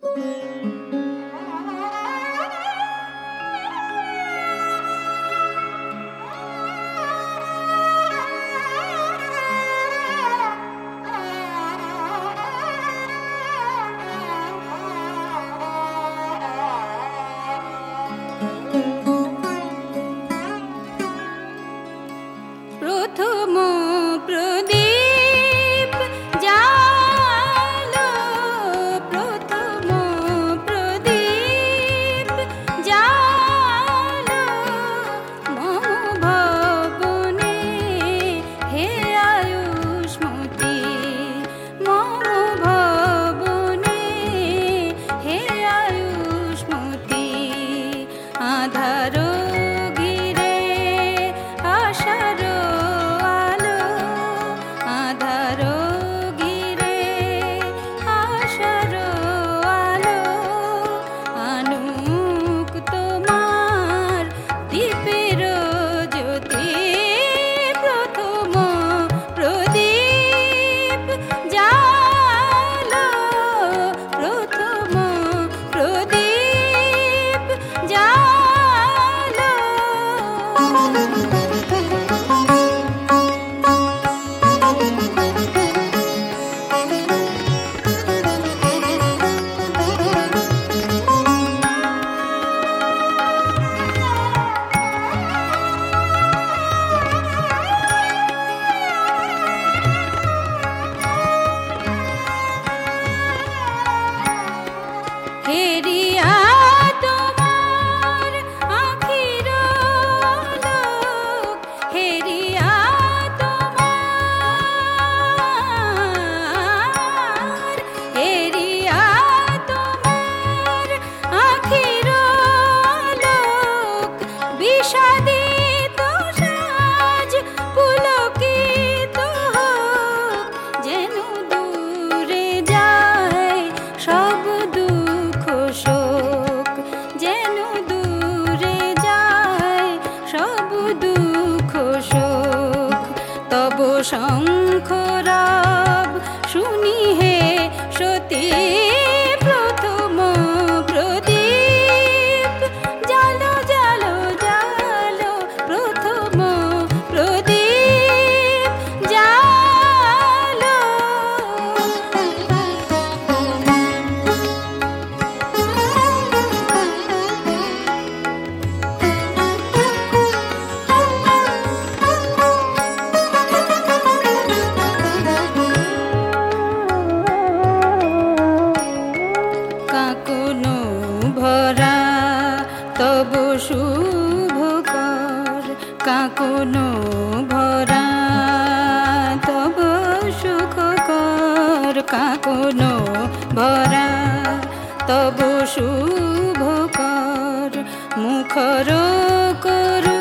প্রথম প্রদীপ জালো, প্রথম প্রদীপ জালো মম ভবনে, হে আয়ুষ্মতী মম ভবনে, হে আয়ুষ্মতী। আধার ঘিরে আশার আলো, আধার ঘিরে আশার আলো, আনুক তোমার দীপের জ্যোতি। প্রথম প্রদীপ জালো, প্রথম প্রদীপ জালো। হেরিয়া তোমার আখির আলোক, হেরিয়া তোমার, হেরিয়া তোমার আখির আলোক, বিষাদিত সাজ পুলকিত হোক, যেন দূরে যায় সব দুঃখ শোক, যেন দূরে যায় সব দুঃখ শোক। তব শঙ্খরাব শুনি হে সতী, প্রথম প্রদীপ জালো জালো জালো, প্রথম প্রদীপ জালো। কাকনো ভরা তব শুভ কর, কাকনো ভরা তব সুখ কর, কাকনো ভরা তব শুভ কর, মুখর কর